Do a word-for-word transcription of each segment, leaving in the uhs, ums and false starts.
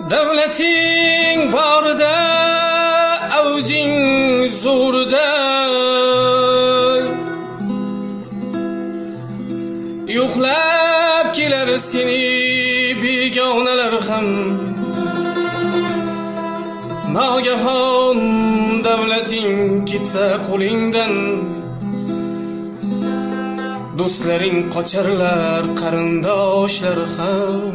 Davlating borda, avjing zo'rda, yo'qlab kelar seni begonalar ham. Nogahon davlating ketsa qo'lingdan, do'stlaring qocharlar, qarindoshlar ham.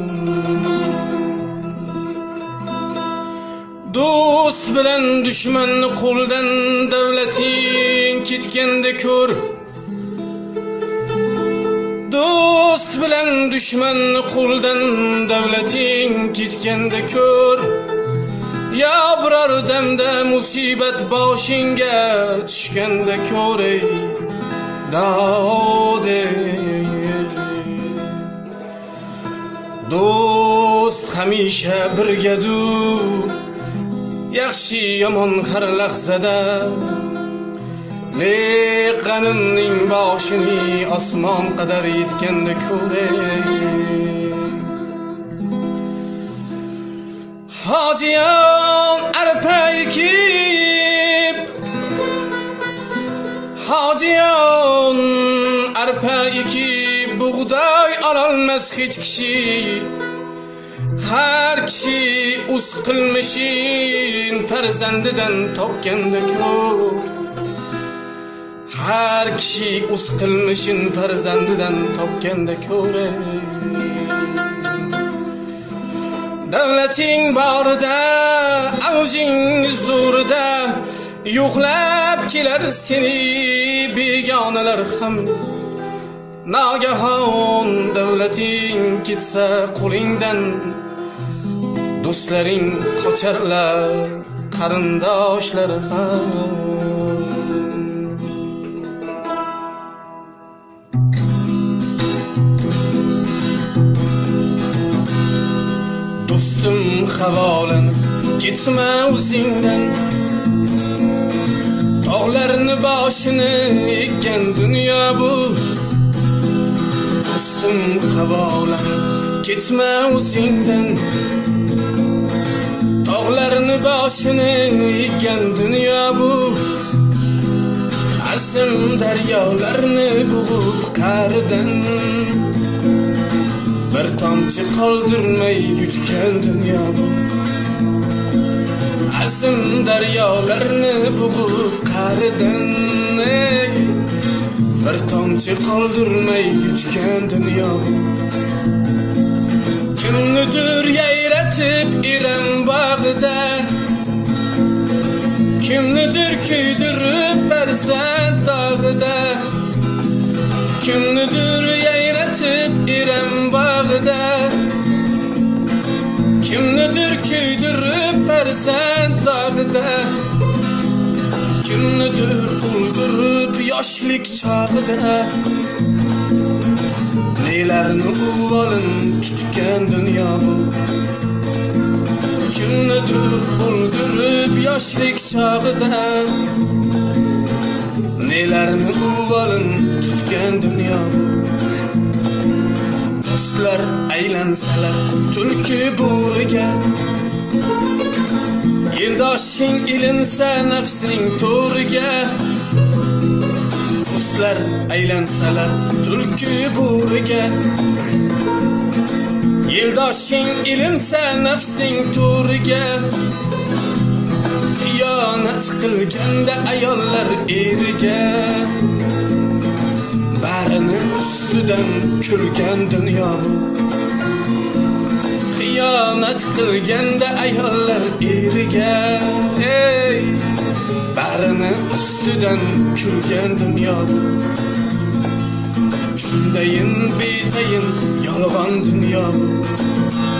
Do'st bilan dushmanni qo'ldan davlating ketganda ko'r. Do'st bilan dushmanni qo'ldan davlating ketganda ko'r. Ya biror damda musibat boshingga tushganda ko'ray dode. Do'st hamisha birgadur, yaxshi yomon har lahzada. Leqanimning boshini osmon qadar yetganda ko'ray. Hojiyon arpa ekib, Hojiyon arpa ekib, bug'doy ololmas hech kishi. Har kishi o'z qilmishin farzandidan topganda ko'r. Har kishi o'z qilmishin farzandidan topganda ko'ray. Davlating borda, avjing zo'rda, yo'qlab kelar seni begonalar ham. Nogahon davlating ketsa qo'lingdan, do'stlaring qocharlar, qarindoshlar ham. Do'stim havolanib ketma o'zingdan, tog'larni boshini ekkan dunyo bu. Do'stim havolanib ketma o'zingdan, tog'larni boshini ekkan dunyo bu. Azim daryolarni bo'g'ib qa'ridan, bir tomchi qoldirmay yutgan dunyo bu. Azim daryolarni bo'g'ib qa'ridan, bir tomchi qoldirmay yutgan dunyo bu. Kimnidir yayratib iram bag'ida, kimnidir kuydirib farzand dog'ida. Kimnidir yayratib iram bag'ida, kimnidir kuydirib farzand dog'ida. Kimnidir o'ldirib yoshlik chog'ida. Nelarni uvolin tutgan dunyo bu. Kimnidir o'ldirib yoshlik chog'ida. Nelarni uvolin tutgan dunyo bu. Do'stlar aylansalar tulki bo'riga, eldoshing ilinsa nafsning to'riga. Do'stlar aylansalar tulki bo'riga, eldoshing ilinsa nafsning to'riga. Xiyonat qilganda ayollar eriga, barini ustidan kulgan dunyo bu. Xiyonat qilganda ayollar eriga, ey, barini ustidan kulgan dunyo bu. Shundayin betayin yolg'on dunyo bu.